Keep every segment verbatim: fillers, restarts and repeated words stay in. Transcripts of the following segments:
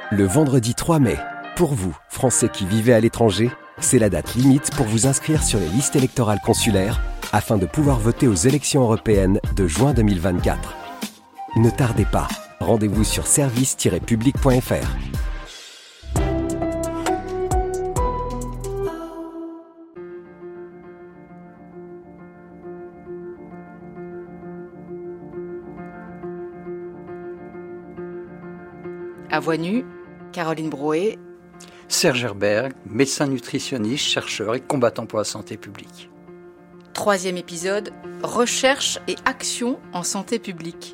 Le vendredi trois mai, pour vous, Français qui vivez à l'étranger, c'est la date limite pour vous inscrire sur les listes électorales consulaires afin de pouvoir voter aux élections européennes de juin deux mille vingt-quatre. Ne tardez pas, rendez-vous sur service tiret public point f r. À Voix nue, Caroline Brouet. Serge Herberg, médecin nutritionniste, chercheur et combattant pour la santé publique. Troisième épisode, recherche et action en santé publique.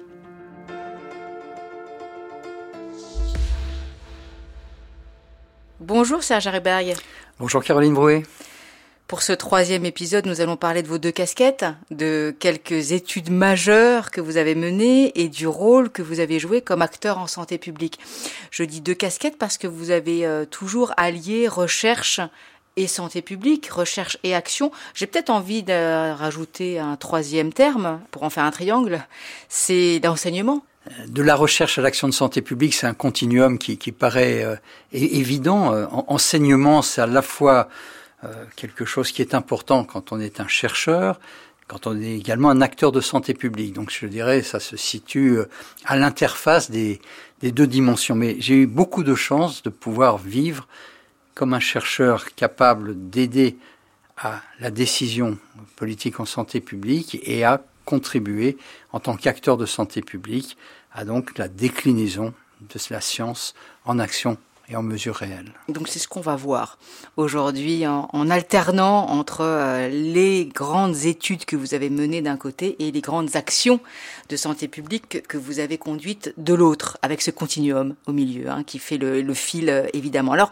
Bonjour Serge Herberg. Bonjour Caroline Brouet. Pour ce troisième épisode, nous allons parler de vos deux casquettes, de quelques études majeures que vous avez menées et du rôle que vous avez joué comme acteur en santé publique. Je dis deux casquettes parce que vous avez euh, toujours allié recherche et santé publique, recherche et action. J'ai peut-être envie de rajouter un troisième terme pour en faire un triangle, c'est l'enseignement. De la recherche à l'action de santé publique, c'est un continuum qui, qui paraît euh, évident. Euh, enseignement, c'est à la fois Euh, quelque chose qui est important quand on est un chercheur, quand on est également un acteur de santé publique. Donc je dirais, ça se situe à l'interface des, des deux dimensions. Mais j'ai eu beaucoup de chance de pouvoir vivre comme un chercheur capable d'aider à la décision politique en santé publique et à contribuer en tant qu'acteur de santé publique à donc la déclinaison de la science en action et en mesure réelle. Donc c'est ce qu'on va voir aujourd'hui en, en alternant entre euh, les grandes études que vous avez menées d'un côté et les grandes actions de santé publique que, que vous avez conduites de l'autre, avec ce continuum au milieu hein, qui fait le, le fil euh, évidemment. Alors,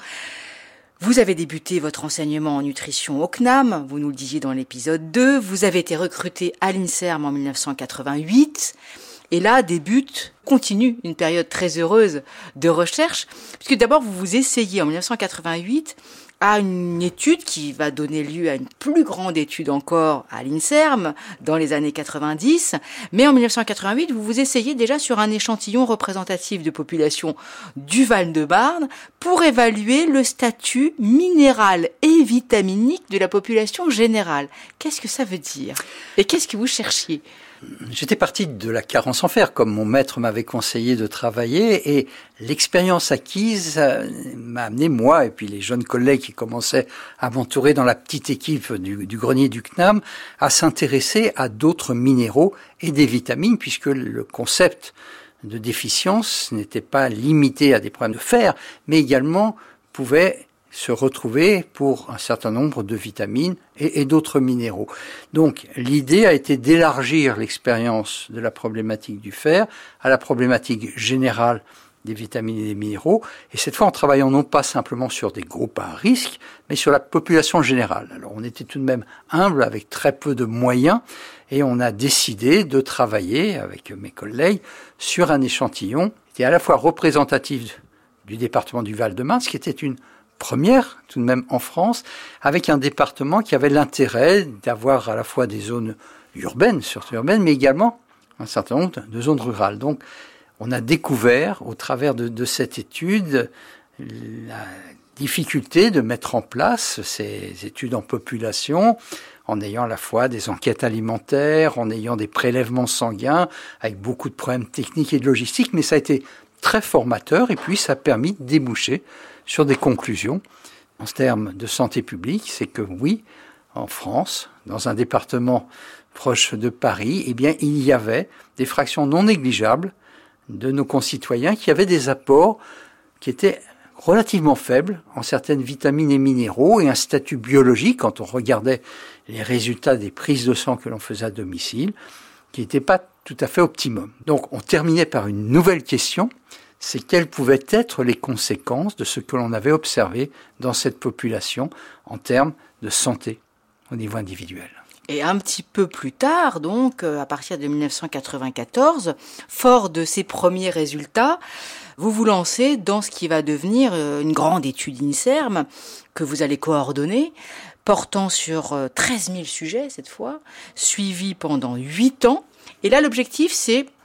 vous avez débuté votre enseignement en nutrition au C N A M, vous nous le disiez dans l'épisode deux, vous avez été recruté à l'INSERM en dix-neuf cent quatre-vingt-huit. Et là débute, continue une période très heureuse de recherche, puisque d'abord vous vous essayez en dix-neuf cent quatre-vingt-huit à une étude qui va donner lieu à une plus grande étude encore à l'INSERM dans les années quatre-vingt-dix. Mais en dix-neuf cent quatre-vingt-huit, vous vous essayez déjà sur un échantillon représentatif de population du Val-de-Marne pour évaluer le statut minéral et vitaminique de la population générale. Qu'est-ce que ça veut dire ? Et qu'est-ce que vous cherchiez ? J'étais parti de la carence en fer, comme mon maître m'avait conseillé de travailler, et l'expérience acquise m'a amené, moi, et puis les jeunes collègues qui commençaient à m'entourer dans la petite équipe du, du grenier du C N A M, à s'intéresser à d'autres minéraux et des vitamines, puisque le concept de déficience n'était pas limité à des problèmes de fer, mais également pouvait se retrouver pour un certain nombre de vitamines et, et d'autres minéraux. Donc, l'idée a été d'élargir l'expérience de la problématique du fer à la problématique générale des vitamines et des minéraux, et cette fois en travaillant non pas simplement sur des groupes à risque, mais sur la population générale. Alors, on était tout de même humble, avec très peu de moyens, et on a décidé de travailler avec mes collègues sur un échantillon qui est à la fois représentatif du département du Val-de-Marne, ce qui était une première, tout de même en France, avec un département qui avait l'intérêt d'avoir à la fois des zones urbaines, surtout urbaines, mais également un certain nombre de zones rurales. Donc, on a découvert, au travers de, de cette étude, la difficulté de mettre en place ces études en population, en ayant à la fois des enquêtes alimentaires, en ayant des prélèvements sanguins, avec beaucoup de problèmes techniques et de logistique, mais ça a été très formateur, et puis ça a permis de déboucher sur des conclusions en termes de santé publique. C'est que oui, en France, dans un département proche de Paris, eh bien, il y avait des fractions non négligeables de nos concitoyens qui avaient des apports qui étaient relativement faibles en certaines vitamines et minéraux, et un statut biologique, quand on regardait les résultats des prises de sang que l'on faisait à domicile, qui n'était pas tout à fait optimum. Donc, on terminait par une nouvelle question, c'est quelles pouvaient être les conséquences de ce que l'on avait observé dans cette population en termes de santé au niveau individuel. Et un petit peu plus tard, donc, à partir de dix-neuf cent quatre-vingt-quatorze, fort de ces premiers résultats, vous vous lancez dans ce qui va devenir une grande étude INSERM que vous allez coordonner, portant sur treize mille sujets cette fois, suivis pendant huit ans. Et là, l'objectif, c'est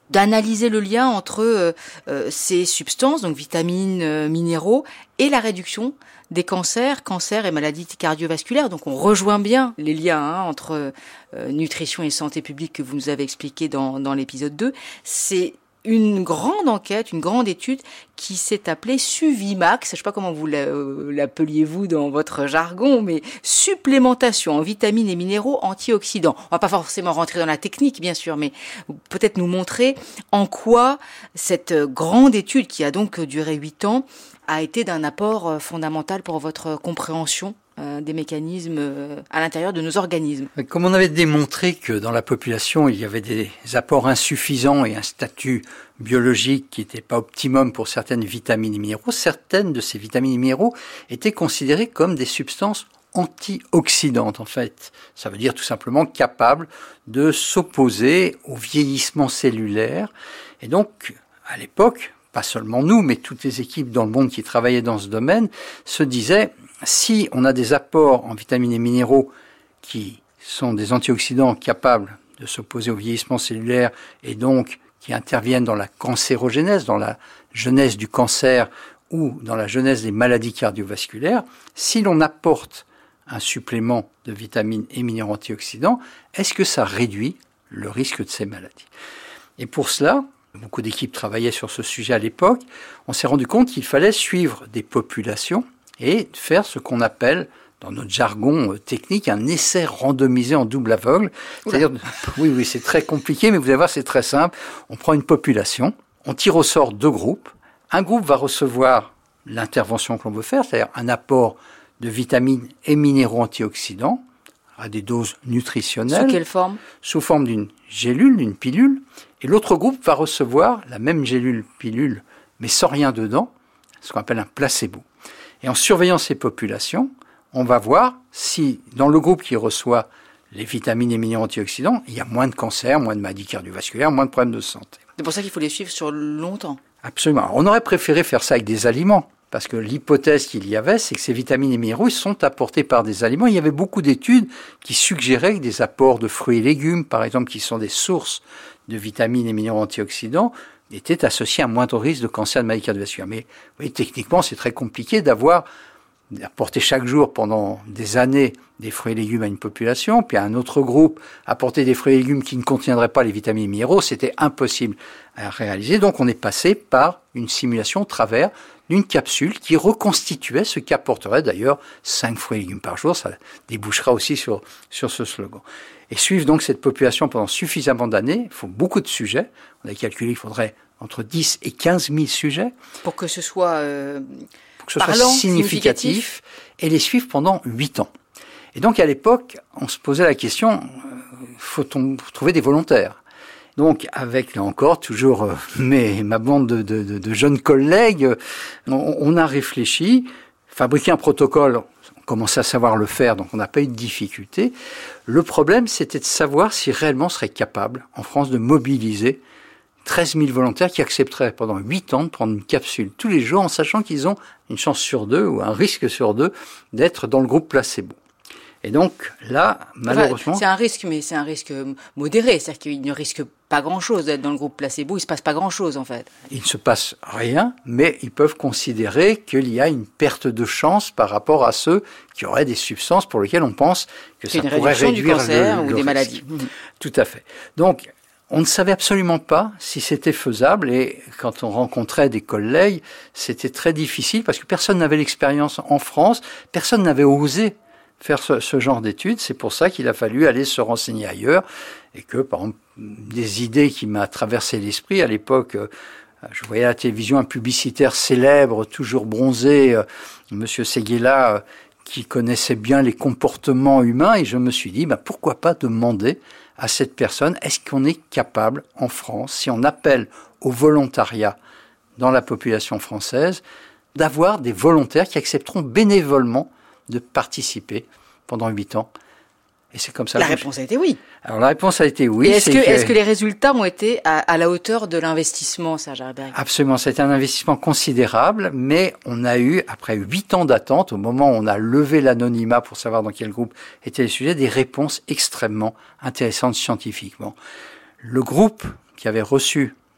d'analyser le lien entre euh, euh, ces substances, donc vitamines, euh, minéraux, et la réduction des cancers, cancers et maladies cardiovasculaires. Donc on rejoint bien les liens hein, entre euh, nutrition et santé publique que vous nous avez expliqué dans, dans l'épisode deux. C'est une grande enquête, une grande étude qui s'est appelée Suvimax. Je ne sais pas comment vous l'appeliez-vous dans votre jargon, mais supplémentation en vitamines et minéraux antioxydants. On va pas forcément rentrer dans la technique, bien sûr, mais peut-être nous montrer en quoi cette grande étude, qui a donc duré huit ans, a été d'un apport fondamental pour votre compréhension des mécanismes à l'intérieur de nos organismes. Comme on avait démontré que dans la population, il y avait des apports insuffisants et un statut biologique qui n'était pas optimum pour certaines vitamines et minéraux, certaines de ces vitamines et minéraux étaient considérées comme des substances antioxydantes, en fait. Ça veut dire tout simplement capables de s'opposer au vieillissement cellulaire. Et donc, à l'époque, pas seulement nous, mais toutes les équipes dans le monde qui travaillaient dans ce domaine, se disaient, si on a des apports en vitamines et minéraux qui sont des antioxydants capables de s'opposer au vieillissement cellulaire et donc qui interviennent dans la cancérogénèse, dans la genèse du cancer ou dans la genèse des maladies cardiovasculaires, si l'on apporte un supplément de vitamines et minéraux antioxydants, est-ce que ça réduit le risque de ces maladies? Et pour cela, beaucoup d'équipes travaillaient sur ce sujet à l'époque, on s'est rendu compte qu'il fallait suivre des populations et faire ce qu'on appelle, dans notre jargon technique, un essai randomisé en double aveugle. C'est-à-dire, oui, oui, c'est très compliqué, mais vous allez voir, c'est très simple. On prend une population, on tire au sort deux groupes. Un groupe va recevoir l'intervention que l'on veut faire, c'est-à-dire un apport de vitamines et minéraux antioxydants à des doses nutritionnelles. Sous quelle forme? Sous forme d'une gélule, d'une pilule. Et l'autre groupe va recevoir la même gélule, pilule, mais sans rien dedans, ce qu'on appelle un placebo. Et en surveillant ces populations, on va voir si, dans le groupe qui reçoit les vitamines et minéraux antioxydants, il y a moins de cancers, moins de maladies cardiovasculaires, moins de problèmes de santé. C'est pour ça qu'il faut les suivre sur longtemps. Absolument. Alors, on aurait préféré faire ça avec des aliments, parce que l'hypothèse qu'il y avait, c'est que ces vitamines et minéraux ils sont apportés par des aliments. Il y avait beaucoup d'études qui suggéraient que des apports de fruits et légumes, par exemple, qui sont des sources de vitamines et minéraux antioxydants, étaient associés à un moindre risque de cancer de maladie cardiovasculaire. Mais oui, techniquement, c'est très compliqué d'avoir apporter chaque jour pendant des années des fruits et légumes à une population, puis à un autre groupe apporter des fruits et légumes qui ne contiendraient pas les vitamines et minéraux, c'était impossible à réaliser. Donc on est passé par une simulation au travers d'une capsule qui reconstituait ce qu'apporterait d'ailleurs cinq fruits et légumes par jour. Ça débouchera aussi sur, sur ce slogan. Et suivre donc cette population pendant suffisamment d'années, il faut beaucoup de sujets. On a calculé qu'il faudrait entre dix et quinze mille sujets. Pour que ce soit... Euh... que ce Parlant, soit significatif, significatif, et les suivre pendant huit ans. Et donc, à l'époque, on se posait la question, euh, faut-on trouver des volontaires? Donc, avec, là encore, toujours euh, mes, ma bande de, de, de, de jeunes collègues, euh, on, on a réfléchi, fabriqué un protocole, on commençait à savoir le faire, donc on n'a pas eu de difficulté. Le problème, c'était de savoir si réellement on serait capable, en France, de mobiliser treize mille volontaires qui accepteraient pendant huit ans de prendre une capsule tous les jours en sachant qu'ils ont une chance sur deux ou un risque sur deux d'être dans le groupe placebo. Et donc là, malheureusement... Enfin, c'est un risque, mais c'est un risque modéré. C'est-à-dire qu'ils ne risquent pas grand-chose d'être dans le groupe placebo. Il ne se passe pas grand-chose, en fait. Il ne se passe rien, mais ils peuvent considérer qu'il y a une perte de chance par rapport à ceux qui auraient des substances pour lesquelles on pense que ça pourrait réduire du cancer le, ou le des risque. maladies. Tout à fait. Donc, on ne savait absolument pas si c'était faisable et quand on rencontrait des collègues, c'était très difficile parce que personne n'avait l'expérience en France, personne n'avait osé faire ce, ce genre d'études. C'est pour ça qu'il a fallu aller se renseigner ailleurs et que, par exemple, des idées qui m'a traversé l'esprit à l'époque, je voyais à la télévision un publicitaire célèbre, toujours bronzé, Monsieur Seguela, qui connaissait bien les comportements humains et je me suis dit, bah, pourquoi pas demander à cette personne, est-ce qu'on est capable en France, si on appelle au volontariat dans la population française, d'avoir des volontaires qui accepteront bénévolement de participer pendant huit ans. Et c'est comme ça. La réponse a été oui. Alors la réponse a été oui. Et est-ce que, que, est-ce que les résultats ont été à, à la hauteur de l'investissement, Serge Herberg? Absolument, c'était un investissement considérable, mais on a eu, après huit ans d'attente, au moment où on a levé l'anonymat pour savoir dans quel groupe étaient les sujets, des réponses extrêmement intéressantes scientifiquement. Le groupe qui avait reçu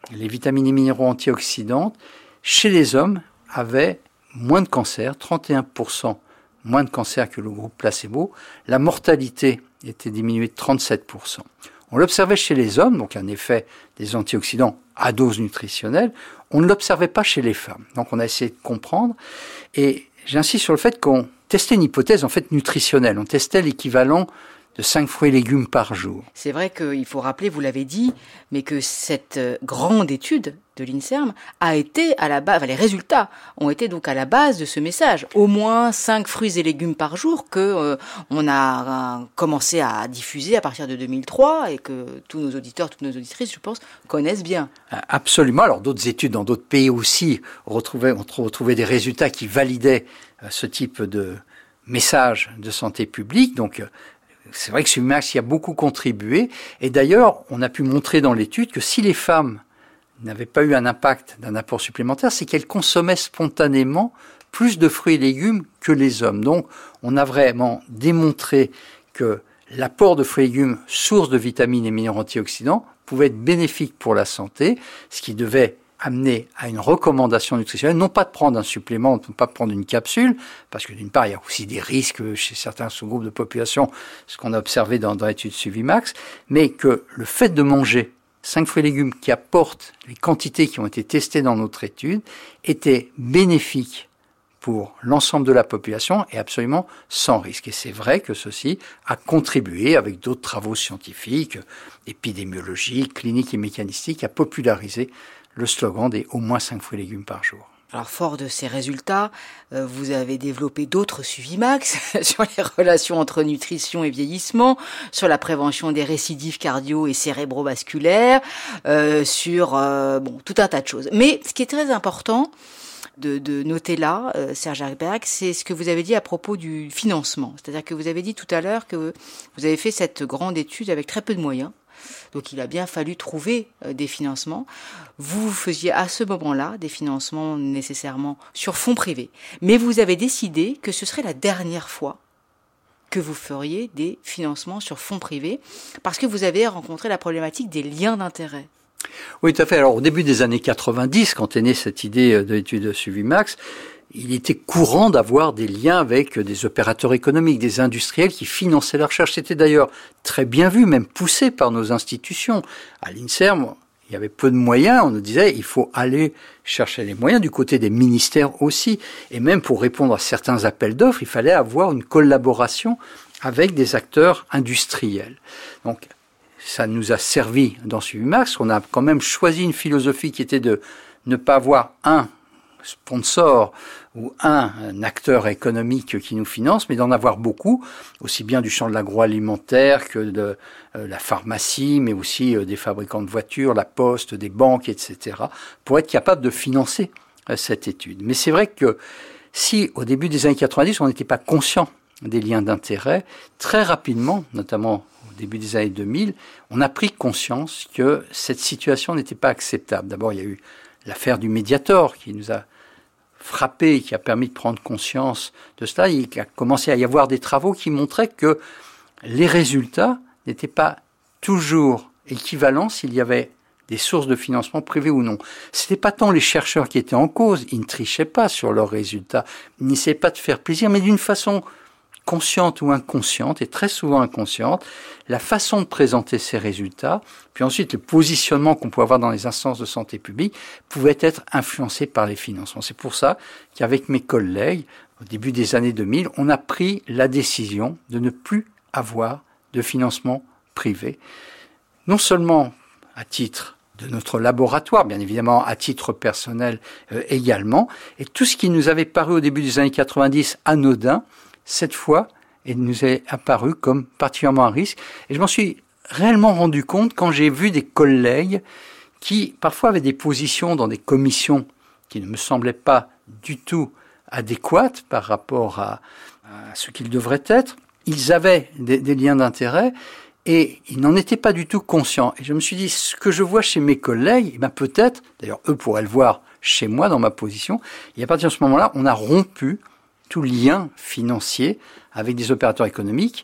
les vitamines et minéraux antioxydants, chez les hommes, avaient moins de cancer, trente et un pour cent moins de cancer que le groupe placebo. La mortalité était diminuée de trente-sept pour cent. On l'observait chez les hommes, donc un effet des antioxydants à dose nutritionnelle. On ne l'observait pas chez les femmes. Donc on a essayé de comprendre. Et j'insiste sur le fait qu'on testait une hypothèse en fait nutritionnelle. On testait l'équivalent de cinq fruits et légumes par jour. C'est vrai qu'il faut rappeler, vous l'avez dit, mais que cette grande étude de l'INSERM a été à la base, enfin, les résultats ont été donc à la base de ce message. Au moins cinq fruits et légumes par jour que euh, on a euh, commencé à diffuser à partir de deux mille trois et que tous nos auditeurs, toutes nos auditrices, je pense, connaissent bien. Absolument. Alors d'autres études dans d'autres pays aussi retrouvaient, ont retrouvé des résultats qui validaient euh, ce type de message de santé publique. Donc euh, c'est vrai que Suvimax y a beaucoup contribué. Et d'ailleurs, on a pu montrer dans l'étude que si les femmes n'avaient pas eu un impact d'un apport supplémentaire, c'est qu'elles consommaient spontanément plus de fruits et légumes que les hommes. Donc, on a vraiment démontré que l'apport de fruits et légumes, source de vitamines et minéraux antioxydants, pouvait être bénéfique pour la santé, ce qui devait amener à une recommandation nutritionnelle, non pas de prendre un supplément, non pas de prendre une capsule, parce que d'une part, il y a aussi des risques chez certains sous-groupes de population, ce qu'on a observé dans, dans l'étude Suvimax, mais que le fait de manger cinq fruits et légumes qui apportent les quantités qui ont été testées dans notre étude était bénéfique pour l'ensemble de la population et absolument sans risque. Et c'est vrai que ceci a contribué, avec d'autres travaux scientifiques, épidémiologiques, cliniques et mécanistiques, à populariser le slogan des au moins cinq fruits et légumes par jour. Alors, fort de ces résultats, euh, vous avez développé d'autres Suvimax sur les relations entre nutrition et vieillissement, sur la prévention des récidives cardio- et cérébrovasculaires, euh, sur euh, bon, tout un tas de choses. Mais ce qui est très important de, de noter là, euh, Serge Hackberg, c'est ce que vous avez dit à propos du financement. C'est-à-dire que vous avez dit tout à l'heure que vous avez fait cette grande étude avec très peu de moyens. Donc il a bien fallu trouver euh, des financements. Vous faisiez à ce moment-là des financements nécessairement sur fonds privés. Mais vous avez décidé que ce serait la dernière fois que vous feriez des financements sur fonds privés parce que vous avez rencontré la problématique des liens d'intérêt. Oui, tout à fait. Alors au début des années quatre-vingt-dix, quand est née cette idée de l'étude Suvimax, il était courant d'avoir des liens avec des opérateurs économiques, des industriels qui finançaient la recherche. C'était d'ailleurs très bien vu, même poussé par nos institutions. À l'INSERM, il y avait peu de moyens. On nous disait il faut aller chercher les moyens du côté des ministères aussi. Et même pour répondre à certains appels d'offres, il fallait avoir une collaboration avec des acteurs industriels. Donc, ça nous a servi dans Suvimax. On a quand même choisi une philosophie qui était de ne pas avoir un sponsor ou un, un acteur économique qui nous finance, mais d'en avoir beaucoup, aussi bien du champ de l'agroalimentaire que de euh, la pharmacie, mais aussi euh, des fabricants de voitures, la poste, des banques, et cetera, pour être capable de financer euh, cette étude. Mais c'est vrai que si, au début des années quatre-vingt-dix, on n'était pas conscient des liens d'intérêt, très rapidement, notamment au début des années deux mille, on a pris conscience que cette situation n'était pas acceptable. D'abord, il y a eu l'affaire du Mediator qui nous a frappé, qui a permis de prendre conscience de cela. Il a commencé à y avoir des travaux qui montraient que les résultats n'étaient pas toujours équivalents s'il y avait des sources de financement privées ou non. Ce n'était pas tant les chercheurs qui étaient en cause, ils ne trichaient pas sur leurs résultats, ils n'essayaient pas de faire plaisir, mais d'une façon consciente ou inconsciente, et très souvent inconsciente, la façon de présenter ces résultats, puis ensuite le positionnement qu'on pouvait avoir dans les instances de santé publique, pouvait être influencé par les financements. C'est pour ça qu'avec mes collègues, au début des années deux mille, on a pris la décision de ne plus avoir de financement privé. Non seulement à titre de notre laboratoire, bien évidemment à titre personnel euh, également, et tout ce qui nous avait paru au début des années quatre-vingt-dix anodin, cette fois, il nous est apparu comme particulièrement un risque. Et je m'en suis réellement rendu compte quand j'ai vu des collègues qui, parfois, avaient des positions dans des commissions qui ne me semblaient pas du tout adéquates par rapport à, à ce qu'ils devraient être. Ils avaient des, des liens d'intérêt et ils n'en étaient pas du tout conscients. Et je me suis dit, ce que je vois chez mes collègues, eh bien peut-être, d'ailleurs eux pourraient le voir chez moi dans ma position, et à partir de ce moment-là, on a rompu tout lien financier avec des opérateurs économiques,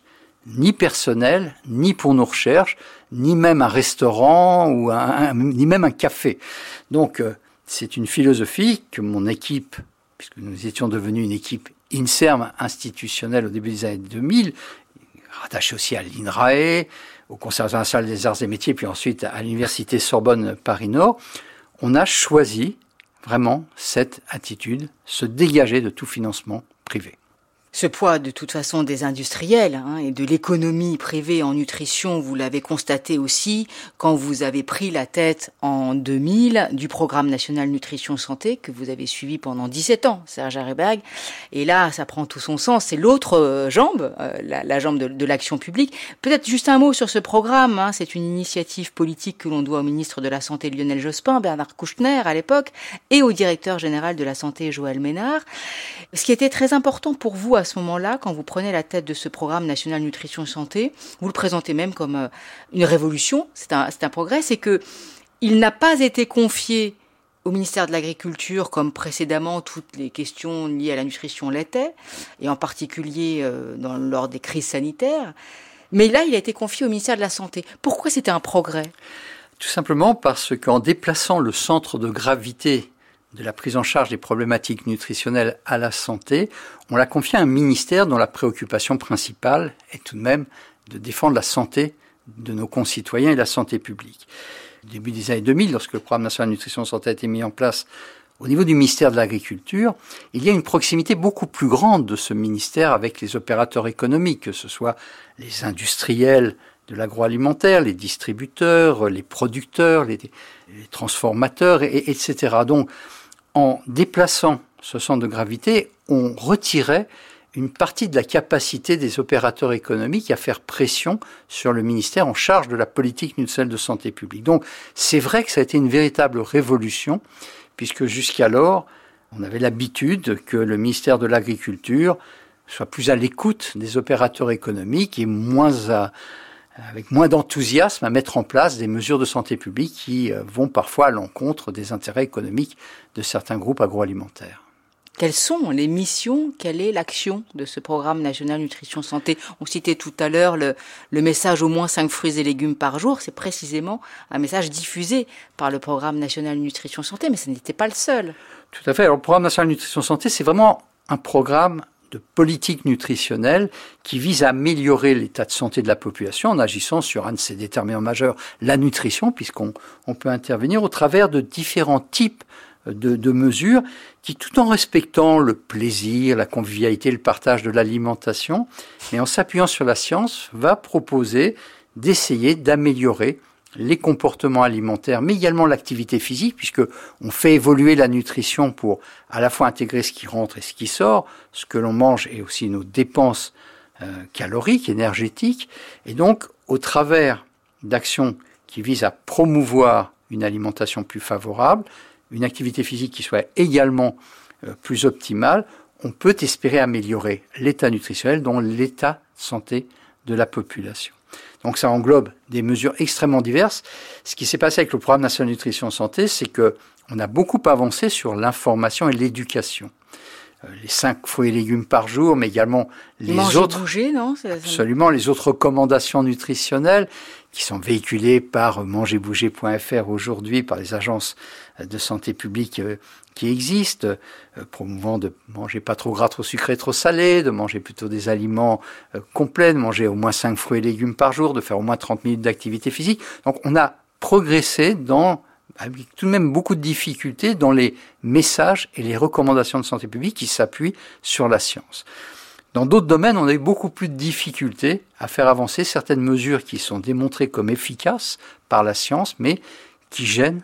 ni personnel, ni pour nos recherches, ni même un restaurant ou un, un, ni même un café. Donc, euh, c'est une philosophie que mon équipe, puisque nous étions devenus une équipe INSERM institutionnelle au début des années deux mille, rattachée aussi à l'INRAE, au Conservatoire national des arts et métiers, puis ensuite à l'université Sorbonne Paris-Nord, on a choisi vraiment cette attitude, se dégager de tout financement privé. Ce poids, de toute façon, des industriels hein, et de l'économie privée en nutrition, vous l'avez constaté aussi quand vous avez pris la tête en deux mille du programme national nutrition santé que vous avez suivi pendant dix-sept ans, Serge Areberg. Et là, ça prend tout son sens. C'est l'autre euh, jambe, euh, la, la jambe de, de l'action publique. Peut-être juste un mot sur ce programme. Hein. C'est une initiative politique que l'on doit au ministre de la Santé Lionel Jospin, Bernard Kouchner à l'époque, et au directeur général de la Santé Joël Ménard. Ce qui était très important pour vous à ce moment-là, quand vous prenez la tête de ce programme national nutrition santé, vous le présentez même comme euh, une révolution, c'est un, c'est un progrès, c'est que il n'a pas été confié au ministère de l'Agriculture comme précédemment toutes les questions liées à la nutrition l'étaient, et en particulier euh, dans, lors des crises sanitaires, mais là il a été confié au ministère de la Santé. Pourquoi c'était un progrès ? Tout simplement parce qu'en déplaçant le centre de gravité de la prise en charge des problématiques nutritionnelles à la santé, on l'a confié à un ministère dont la préoccupation principale est tout de même de défendre la santé de nos concitoyens et la santé publique. Au début des années deux mille, lorsque le programme national de nutrition santé a été mis en place au niveau du ministère de l'Agriculture, il y a une proximité beaucoup plus grande de ce ministère avec les opérateurs économiques, que ce soit les industriels de l'agroalimentaire, les distributeurs, les producteurs, les, les transformateurs, et, et cetera. Donc, en déplaçant ce centre de gravité, on retirait une partie de la capacité des opérateurs économiques à faire pression sur le ministère en charge de la politique nutritionnelle de santé publique. Donc, c'est vrai que ça a été une véritable révolution, puisque jusqu'alors, on avait l'habitude que le ministère de l'Agriculture soit plus à l'écoute des opérateurs économiques et moins à, avec moins d'enthousiasme à mettre en place des mesures de santé publique qui vont parfois à l'encontre des intérêts économiques de certains groupes agroalimentaires. Quelles sont les missions, quelle est l'action de ce programme national nutrition santé ? On citait tout à l'heure le, le message au moins cinq fruits et légumes par jour. C'est précisément un message diffusé par le programme national nutrition santé, mais ce n'était pas le seul. Tout à fait. Alors, le programme national nutrition santé, c'est vraiment un programme de politique nutritionnelle qui vise à améliorer l'état de santé de la population en agissant sur un de ses déterminants majeurs, la nutrition, puisqu'on on peut intervenir au travers de différents types de, de mesures qui, tout en respectant le plaisir, la convivialité, le partage de l'alimentation, et en s'appuyant sur la science, va proposer d'essayer d'améliorer les comportements alimentaires, mais également l'activité physique, puisque on fait évoluer la nutrition pour à la fois intégrer ce qui rentre et ce qui sort, ce que l'on mange et aussi nos dépenses euh, caloriques, énergétiques. Et donc, au travers d'actions qui visent à promouvoir une alimentation plus favorable, une activité physique qui soit également euh, plus optimale, on peut espérer améliorer l'état nutritionnel, dont l'état de santé de la population. Donc ça englobe des mesures extrêmement diverses. Ce qui s'est passé avec le programme national de nutrition santé, c'est que on a beaucoup avancé sur l'information et l'éducation. Euh, les cinq fruits et légumes par jour, mais également les Manger, autres, bouger, non c'est, absolument, les autres recommandations nutritionnelles qui sont véhiculées par manger bouger point f r aujourd'hui, par les agences de santé publique euh, qui existent, euh, promouvant de manger pas trop gras, trop sucré, trop salé, de manger plutôt des aliments euh, complets, de manger au moins cinq fruits et légumes par jour, de faire au moins trente minutes d'activité physique. Donc on a progressé dans, avec tout de même beaucoup de difficultés, dans les messages et les recommandations de santé publique qui s'appuient sur la science. Dans d'autres domaines, on a eu beaucoup plus de difficultés à faire avancer certaines mesures qui sont démontrées comme efficaces par la science, mais qui gênent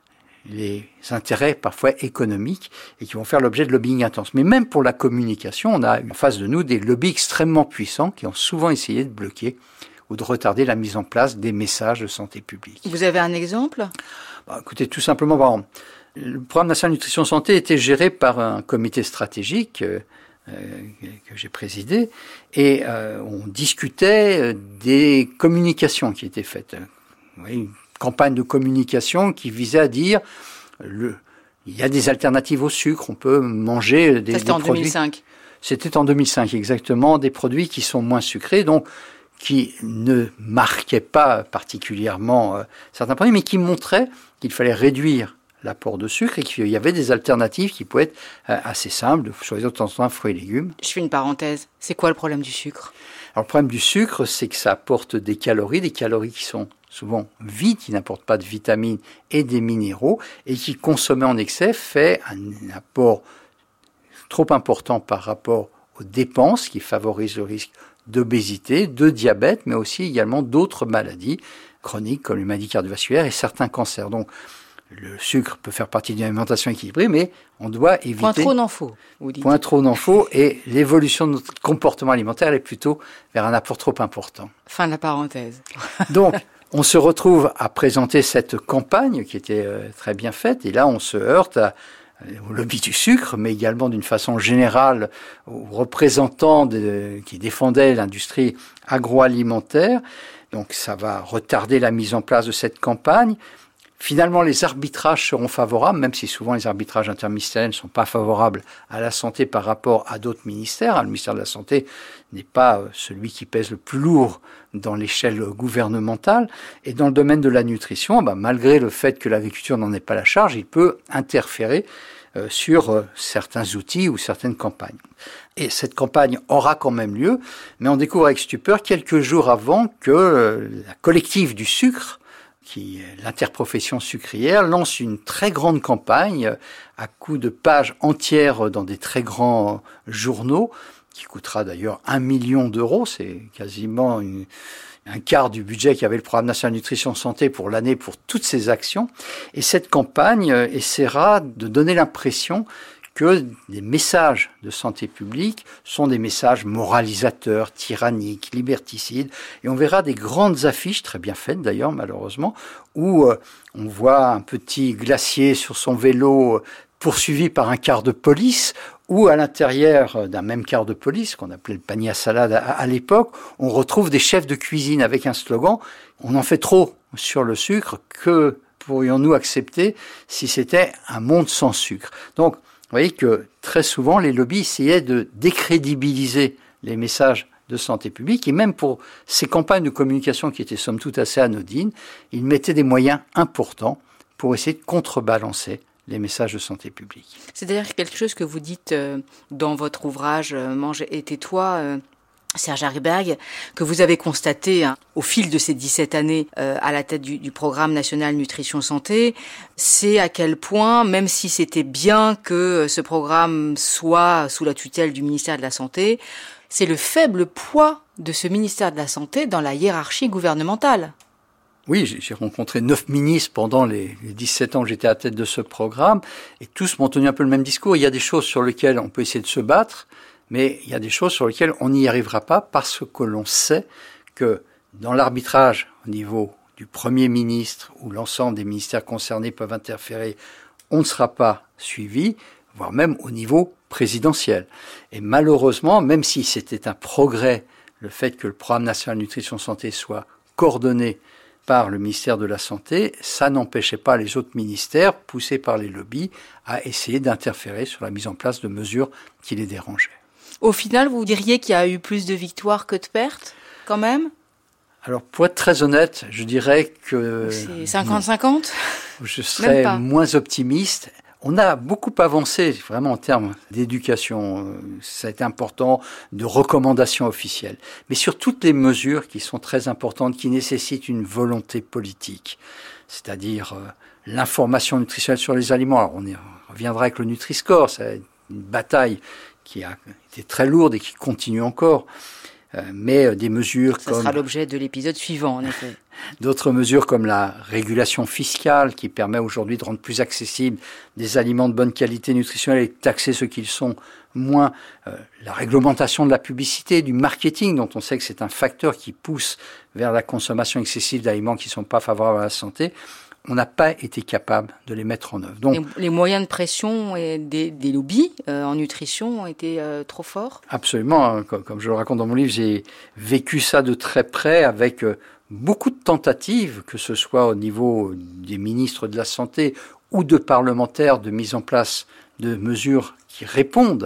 les intérêts parfois économiques et qui vont faire l'objet de lobbying intense. Mais même pour la communication, on a en face de nous des lobbies extrêmement puissants qui ont souvent essayé de bloquer ou de retarder la mise en place des messages de santé publique. Vous avez un exemple ? Bah, écoutez, tout simplement, par exemple, le programme national de nutrition santé était géré par un comité stratégique euh, euh, que j'ai présidé et euh, on discutait des communications qui étaient faites. Vous voyez, campagne de communication qui visait à dire le, il y a des alternatives au sucre, on peut manger des, Ça, c'était des en produits. deux mille cinq. C'était en deux mille cinq exactement, des produits qui sont moins sucrés, donc qui ne marquait pas particulièrement euh, certains produits, mais qui montrait qu'il fallait réduire l'apport de sucre et qu'il y avait des alternatives qui pouvaient être euh, assez simples, de choisir de temps en temps fruits et légumes. Je fais une parenthèse. C'est quoi le problème du sucre ? Alors le problème du sucre, c'est que ça apporte des calories, des calories qui sont souvent vides, qui n'apportent pas de vitamines et des minéraux, et qui, consommé en excès, fait un apport trop important par rapport aux dépenses, qui favorise le risque d'obésité, de diabète, mais aussi également d'autres maladies chroniques comme les maladies cardiovasculaires et certains cancers. Donc, le sucre peut faire partie d'une alimentation équilibrée, mais on doit éviter... Point trop n'en faut, vous dites. Point trop n'en faut, et l'évolution de notre comportement alimentaire est plutôt vers un apport trop important. Fin de la parenthèse. Donc, on se retrouve à présenter cette campagne qui était euh, très bien faite, et là, on se heurte à au lobby du sucre, mais également d'une façon générale aux représentants de, qui défendaient l'industrie agroalimentaire. Donc ça va retarder la mise en place de cette campagne. Finalement, les arbitrages seront favorables, même si souvent les arbitrages interministériels ne sont pas favorables à la santé par rapport à d'autres ministères. Le ministère de la Santé n'est pas celui qui pèse le plus lourd dans l'échelle gouvernementale. Et dans le domaine de la nutrition, bah, malgré le fait que l'agriculture n'en ait pas la charge, il peut interférer euh, sur euh, certains outils ou certaines campagnes. Et cette campagne aura quand même lieu, mais on découvre avec stupeur quelques jours avant que euh, la collective du sucre, qui est l'interprofession sucrière, lance une très grande campagne à coups de pages entières dans des très grands journaux, qui coûtera d'ailleurs un million d'euros. C'est quasiment une, un quart du budget qu'avait le Programme national nutrition santé pour l'année pour toutes ces actions. Et cette campagne essaiera de donner l'impression que des messages de santé publique sont des messages moralisateurs, tyranniques, liberticides. Et on verra des grandes affiches, très bien faites d'ailleurs malheureusement, où euh, on voit un petit glacier sur son vélo euh, poursuivi par un car de police, ou à l'intérieur d'un même car de police, qu'on appelait le panier à salade à, à l'époque, on retrouve des chefs de cuisine avec un slogan « On en fait trop sur le sucre, que pourrions-nous accepter si c'était un monde sans sucre ?» Donc, vous voyez que très souvent, les lobbies essayaient de décrédibiliser les messages de santé publique, et même pour ces campagnes de communication qui étaient somme toute assez anodines, ils mettaient des moyens importants pour essayer de contrebalancer les messages de santé publique. C'est d'ailleurs quelque chose que vous dites euh, dans votre ouvrage euh, « Mange et tais-toi euh, », Serge Hariberg, que vous avez constaté hein, au fil de ces dix-sept années euh, à la tête du, du Programme national nutrition santé, c'est à quel point, même si c'était bien que ce programme soit sous la tutelle du ministère de la Santé, c'est le faible poids de ce ministère de la Santé dans la hiérarchie gouvernementale. Oui, j'ai rencontré neuf ministres pendant les, les dix-sept ans que j'étais à la tête de ce programme, et tous m'ont tenu un peu le même discours. Il y a des choses sur lesquelles on peut essayer de se battre, mais il y a des choses sur lesquelles on n'y arrivera pas parce que l'on sait que dans l'arbitrage au niveau du Premier ministre, où l'ensemble des ministères concernés peuvent interférer, on ne sera pas suivi, voire même au niveau présidentiel. Et malheureusement, même si c'était un progrès, le fait que le Programme national nutrition santé soit coordonné par le ministère de la Santé, ça n'empêchait pas les autres ministères, poussés par les lobbies, à essayer d'interférer sur la mise en place de mesures qui les dérangeaient. Au final, vous diriez qu'il y a eu plus de victoires que de pertes, quand même ? Alors, pour être très honnête, je dirais que... C'est cinquante cinquante ? Je serais moins optimiste. On a beaucoup avancé, vraiment, en termes d'éducation. Ça a été important, de recommandations officielles. Mais sur toutes les mesures qui sont très importantes, qui nécessitent une volonté politique, c'est-à-dire euh, l'information nutritionnelle sur les aliments. Alors, on y reviendra avec le Nutri-Score, c'est une bataille qui a été très lourde et qui continue encore, euh, mais des mesures Ça comme... Ça sera l'objet de l'épisode suivant, en effet. D'autres mesures comme la régulation fiscale qui permet aujourd'hui de rendre plus accessibles des aliments de bonne qualité nutritionnelle et de taxer ceux qui le sont moins. Euh, la réglementation de la publicité, du marketing, dont on sait que c'est un facteur qui pousse vers la consommation excessive d'aliments qui ne sont pas favorables à la santé. On n'a pas été capable de les mettre en œuvre. Donc, les, les moyens de pression et des, des lobbies euh, en nutrition ont été euh, trop forts ? Absolument. Comme, comme je le raconte dans mon livre, j'ai vécu ça de très près avec euh, beaucoup de tentatives, que ce soit au niveau des ministres de la Santé ou de parlementaires, de mise en place de mesures qui répondent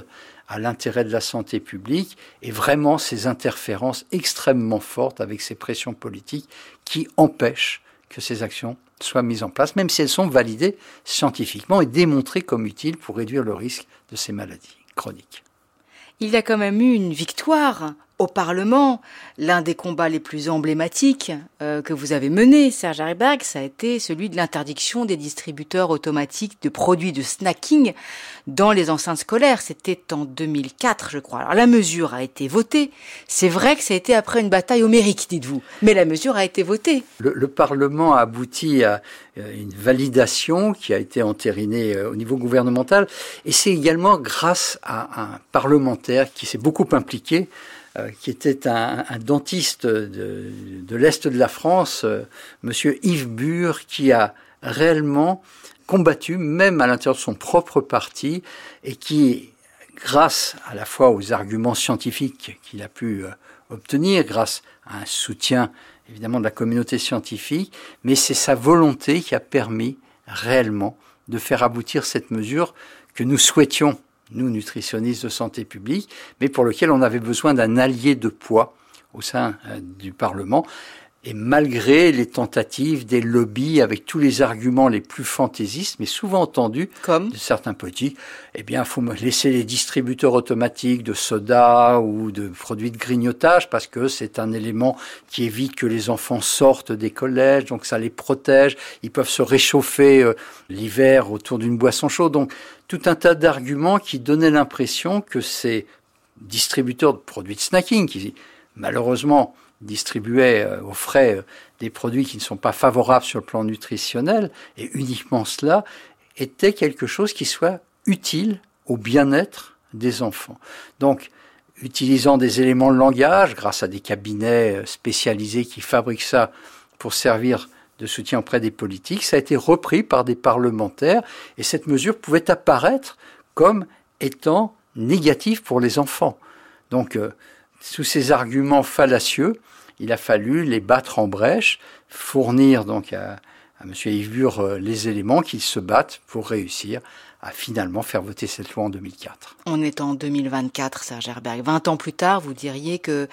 à l'intérêt de la santé publique et vraiment ces interférences extrêmement fortes avec ces pressions politiques qui empêchent que ces actions soient mises en place, même si elles sont validées scientifiquement et démontrées comme utiles pour réduire le risque de ces maladies chroniques. Il y a quand même eu une victoire au Parlement. L'un des combats les plus emblématiques euh, que vous avez mené, Serge Haribag, ça a été celui de l'interdiction des distributeurs automatiques de produits de snacking dans les enceintes scolaires. C'était en deux mille quatre, je crois. Alors la mesure a été votée. C'est vrai que ça a été après une bataille homérique, dites-vous. Mais la mesure a été votée. Le, le Parlement a abouti à une validation qui a été entérinée au niveau gouvernemental. Et c'est également grâce à un parlementaire qui s'est beaucoup impliqué, euh, qui était un, un dentiste de, de l'Est de la France, euh, monsieur Yves Bure, qui a réellement combattu, même à l'intérieur de son propre parti, et qui, grâce à la fois aux arguments scientifiques qu'il a pu euh, obtenir, grâce à un soutien évidemment de la communauté scientifique, mais c'est sa volonté qui a permis réellement de faire aboutir cette mesure que nous souhaitions, nous nutritionnistes de santé publique, mais pour lequel on avait besoin d'un allié de poids au sein euh, du Parlement. Et malgré les tentatives des lobbies avec tous les arguments les plus fantaisistes, mais souvent entendus Comme de certains politiques, eh bien, il faut laisser les distributeurs automatiques de soda ou de produits de grignotage parce que c'est un élément qui évite que les enfants sortent des collèges, donc ça les protège. Ils peuvent se réchauffer euh, l'hiver autour d'une boisson chaude. Donc, tout un tas d'arguments qui donnaient l'impression que ces distributeurs de produits de snacking, qui malheureusement distribuaient euh, aux frais euh, des produits qui ne sont pas favorables sur le plan nutritionnel, et uniquement cela, était quelque chose qui soit utile au bien-être des enfants. Donc, utilisant des éléments de langage, grâce à des cabinets spécialisés qui fabriquent ça pour servir de soutien auprès des politiques, ça a été repris par des parlementaires, et cette mesure pouvait apparaître comme étant négative pour les enfants. Donc, euh, sous ces arguments fallacieux, il a fallu les battre en brèche, fournir donc à, à M. Yves Bure euh, les éléments qu'ils se battent pour réussir à finalement faire voter cette loi en deux mille quatre. On est en deux mille vingt-quatre, Serge Haribag. vingt ans plus tard, vous diriez que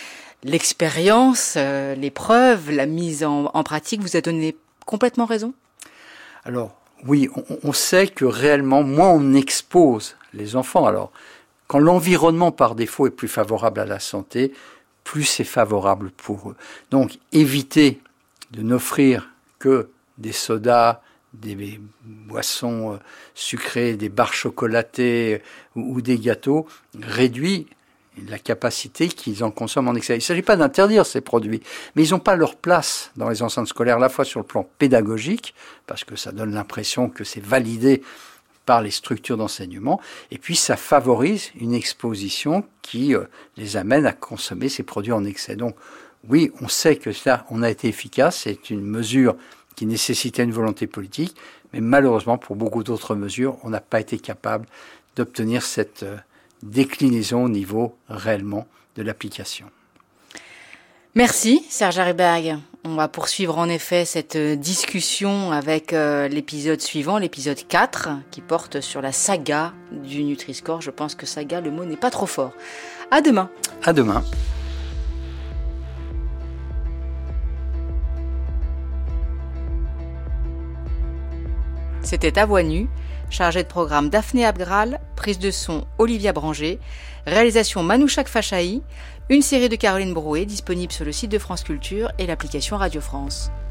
l'expérience, euh, les preuves, la mise en, en pratique vous a donné complètement raison ? Alors, oui, on, on sait que réellement, moins on expose les enfants. Alors, quand l'environnement par défaut est plus favorable à la santé, plus c'est favorable pour eux. Donc, éviter de n'offrir que des sodas, des boissons sucrées, des barres chocolatées ou, ou des gâteaux, réduit la capacité qu'ils en consomment en excès. Il ne s'agit pas d'interdire ces produits, mais ils n'ont pas leur place dans les enceintes scolaires, à la fois sur le plan pédagogique, parce que ça donne l'impression que c'est validé par les structures d'enseignement, et puis ça favorise une exposition qui euh, les amène à consommer ces produits en excès. Donc oui, on sait que ça, on a été efficace, c'est une mesure qui nécessitait une volonté politique, mais malheureusement, pour beaucoup d'autres mesures, on n'a pas été capable d'obtenir cette euh, déclinaison au niveau réellement de l'application. Merci Serge Haribag. On va poursuivre en effet cette discussion avec euh, l'épisode suivant, l'épisode quatre, qui porte sur la saga du Nutri-Score. Je pense que saga, le mot n'est pas trop fort. À demain. À demain. C'était À Voix Nue, chargé de programme Daphné Abgral, prise de son Olivia Branger, réalisation Manouchak Fachaï, une série de Caroline Brouet disponible sur le site de France Culture et l'application Radio France.